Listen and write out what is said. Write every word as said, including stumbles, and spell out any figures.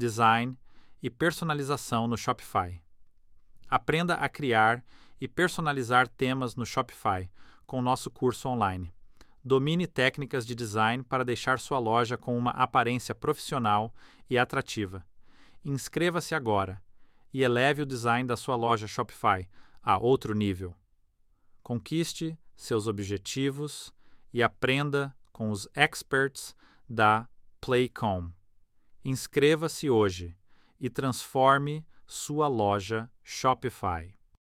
design e personalização no Shopify. Aprenda a criar e personalizar temas no Shopify com o nosso curso online. Domine técnicas de design para deixar sua loja com uma aparência profissional e atrativa. Inscreva-se agora e eleve o design da sua loja Shopify a outro nível. Conquiste seus objetivos e aprenda com os experts da Playcom. Inscreva-se hoje e transforme sua loja Shopify.